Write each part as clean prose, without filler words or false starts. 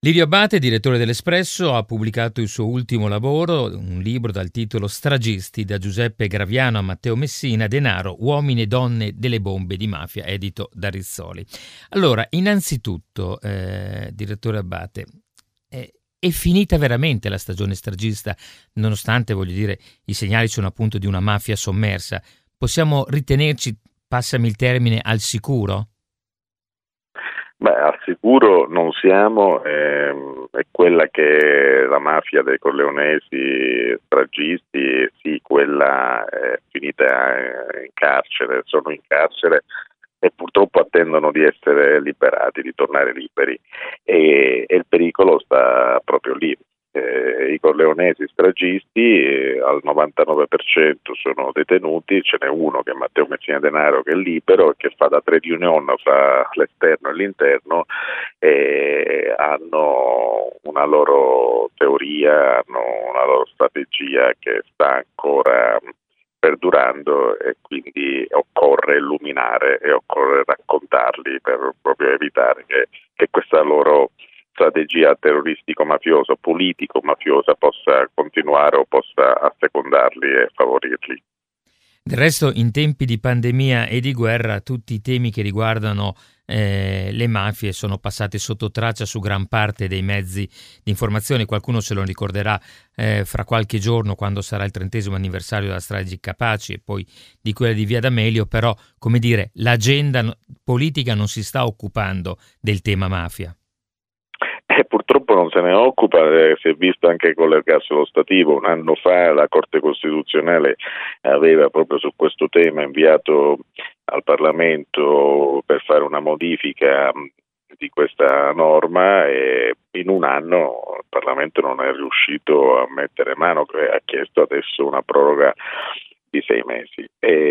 Livio Abate, direttore dell'Espresso, ha pubblicato il suo ultimo lavoro, un libro dal titolo Stragisti, da Giuseppe Graviano a Matteo Messina, Denaro, uomini e donne delle bombe di mafia, edito da Rizzoli. Allora, innanzitutto, direttore Abate, è finita veramente la stagione stragista, nonostante, voglio dire, i segnali sono appunto di una mafia sommersa. Possiamo ritenerci, passami il termine, al sicuro? Beh, al sicuro non siamo, è quella che la mafia dei corleonesi stragisti, sì, quella è finita in carcere, sono in carcere e purtroppo attendono di essere liberati, di tornare liberi e il pericolo sta proprio lì. I corleonesi stragisti al 99% sono detenuti, ce n'è uno che è Matteo Messina Denaro che è libero e che fa da trade union fra l'esterno e l'interno e hanno una loro teoria, hanno una loro strategia che sta ancora perdurando e quindi occorre illuminare e occorre raccontarli per proprio evitare che questa loro strategia terroristico-mafiosa, politico-mafiosa possa continuare o possa assecondarli e favorirli. Del resto, in tempi di pandemia e di guerra, tutti i temi che riguardano le mafie sono passati sotto traccia su gran parte dei mezzi di informazione. Qualcuno se lo ricorderà fra qualche giorno, quando sarà il 30° anniversario della strage di Capaci e poi di quella di Via D'Amelio, però, come dire, l'agenda politica non si sta occupando del tema mafia. Purtroppo non se ne occupa, si è visto anche con l'ergastolo stativo. Un anno fa la Corte Costituzionale aveva proprio su questo tema inviato al Parlamento per fare una modifica di questa norma e in un anno il Parlamento non è riuscito a mettere mano, ha chiesto adesso una proroga di 6 mesi.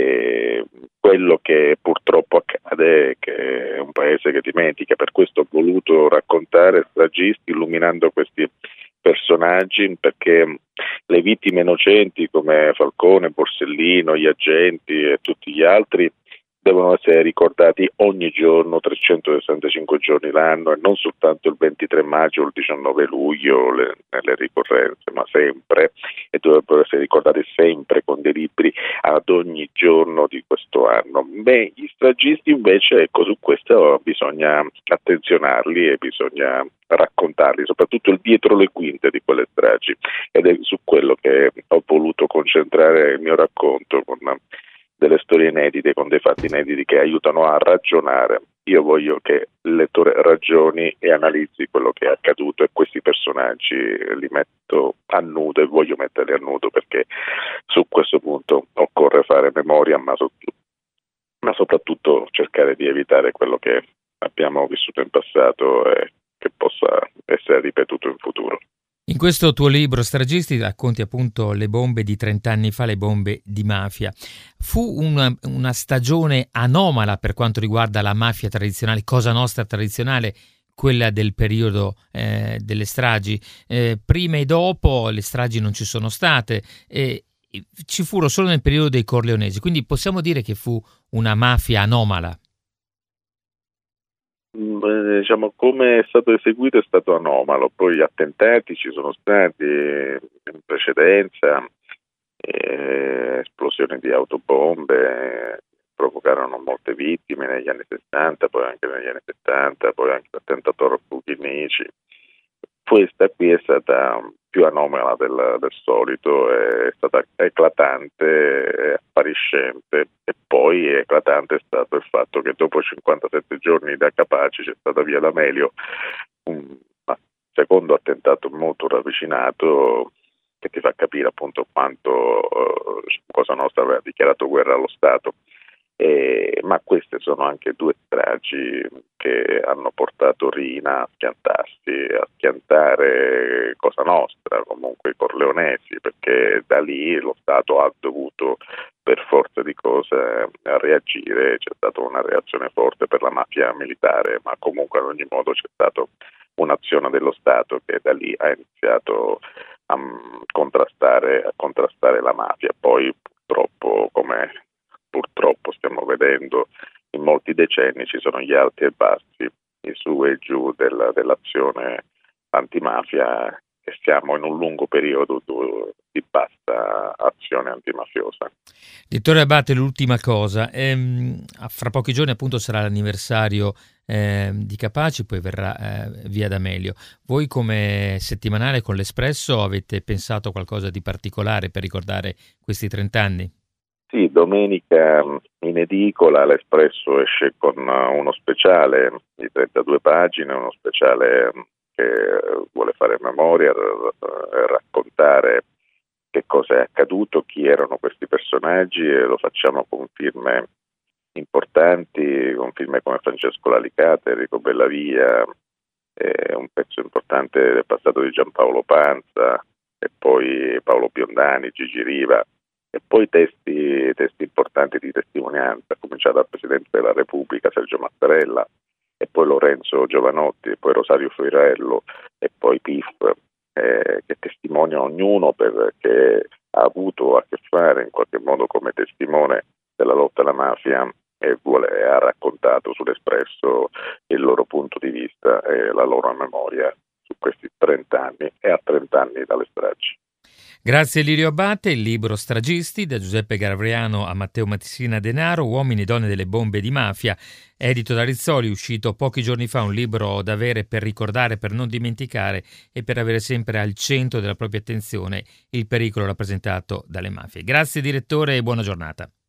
E quello che purtroppo accade è che è un paese che dimentica, per questo ho voluto raccontare stragisti illuminando questi personaggi, perché le vittime innocenti come Falcone, Borsellino, gli agenti e tutti gli altri devono essere ricordati ogni giorno, 365 giorni l'anno e non soltanto il 23 maggio o il 19 luglio nelle ricorrenze, ma sempre, e dovrebbero essere ricordati sempre con dei libri ad ogni giorno di questo anno. Beh, gli stragisti invece, ecco, su questo bisogna attenzionarli e bisogna raccontarli, soprattutto il dietro le quinte di quelle stragi, ed è su quello che ho voluto concentrare il mio racconto, con delle storie inedite, con dei fatti inediti che aiutano a ragionare. Io voglio che il lettore ragioni e analizzi quello che è accaduto e questi personaggi li metto a nudo e voglio metterli a nudo perché su questo punto occorre fare memoria, ma soprattutto cercare di evitare quello che abbiamo vissuto in passato e che possa essere ripetuto in futuro. In questo tuo libro Stragisti racconti appunto le bombe di 30 anni fa, le bombe di mafia. Fu una stagione anomala per quanto riguarda la mafia tradizionale, Cosa Nostra tradizionale, quella del periodo delle stragi. Prima e dopo le stragi non ci sono state, ci furono solo nel periodo dei corleonesi, quindi possiamo dire che fu una mafia anomala. Diciamo, come è stato eseguito è stato anomalo, poi gli attentati ci sono stati in precedenza, esplosioni di autobombe provocarono molte vittime negli anni 60, poi anche negli anni 70, poi anche l'attentato a Rocco Chinnici. Questa qui è stata più anomala del solito, è stata eclatante, appariscente, e poi eclatante è stato il fatto che dopo 57 giorni da Capaci c'è stata Via D'Amelio, un secondo attentato molto ravvicinato che ti fa capire appunto quanto Cosa Nostra aveva dichiarato guerra allo Stato. Ma queste sono anche due stragi che hanno portato Rina a schiantare Cosa Nostra, comunque i corleonesi, perché da lì lo Stato ha dovuto per forza di cose reagire, c'è stata una reazione forte per la mafia militare, ma comunque ad ogni modo c'è stata un'azione dello Stato che da lì ha iniziato a contrastare la mafia. Poi purtroppo stiamo vedendo in molti decenni ci sono gli alti e bassi, i su e i giù dell'azione antimafia, e siamo in un lungo periodo di bassa azione antimafiosa. Direttore Abate, l'ultima cosa, fra pochi giorni appunto sarà l'anniversario di Capaci, poi verrà via D'Amelio. Voi come settimanale con l'Espresso avete pensato a qualcosa di particolare per ricordare questi 30 anni? Sì, domenica in edicola l'Espresso esce con uno speciale di 32 pagine, uno speciale che vuole fare memoria e raccontare che cosa è accaduto, chi erano questi personaggi, e lo facciamo con firme importanti, con firme come Francesco Lalicate, Enrico Bellavia, un pezzo importante del passato di Giampaolo Panza, e poi Paolo Biondani, Gigi Riva, e poi testi importanti di testimonianza, a cominciare dal Presidente della Repubblica Sergio Mattarella, e poi Lorenzo Giovanotti, e poi Rosario Fiorello, e poi Pif, che testimonia ognuno perché ha avuto a che fare in qualche modo come testimone della lotta alla mafia, e ha raccontato sull'Espresso il loro punto di vista e la loro memoria su questi 30 anni e a 30 anni dalle stragi. Grazie Lirio Abate. Il libro Stragisti, da Giuseppe Gravriano a Matteo Messina Denaro, Uomini e donne delle bombe di mafia, edito da Rizzoli, uscito pochi giorni fa, un libro da avere per ricordare, per non dimenticare e per avere sempre al centro della propria attenzione il pericolo rappresentato dalle mafie. Grazie direttore e buona giornata.